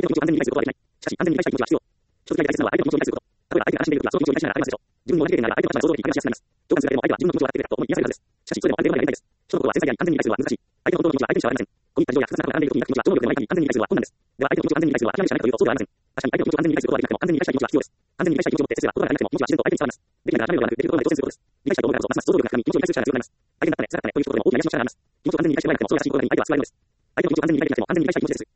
気持ちを安全に理解することはできない。しかし、安全に理解したい気持ちは必要。一つだけ大切なのは相手の気持ちを理解すること。例えば相手が安心でいるときは、その気持ちを理解しながら相手の立場に想像的に理解しながら話す。状況に理解することは相手の気持ちは自分の相手が安心しています。共感するだけでも相手は自分の気持ちを分かっているからと思い言いやすいからです。しかし、それでも安定の前にやりたいです。人のことは繊細であり、安全に理解するのは難しい。相手の本当の気持ちは相手にしかわかりません。込み入った事情や複雑な過去が絡んでいる時に抱く気持ちは超能力でも相手に安全に理解するのは困難です。では、相手の気持ちを安全に理解するのは諦めしかないかというと、そうではありません。確かに相手の気持ちを安全に理解することができなくても、安全に理解したい気持ちは必要です。安全に理解したい気持ちを持って接すれば、言葉が足らなくても気持ちは自然と相手に伝わります。できないから諦めるのではなく、できることまで挑戦することです。理解したいと思うからこそ、ますます想像力が深み、気持ちを理解する力が強くなります。相手になったね、辛かったねという一言でも大きな癒しの力になります。気持ちを安全に理解してもらえなくても、そういうらしい心があり、相手は救われるのです。相手の気持ちを安全に理解できなくても、安全に理解したい気持ちです。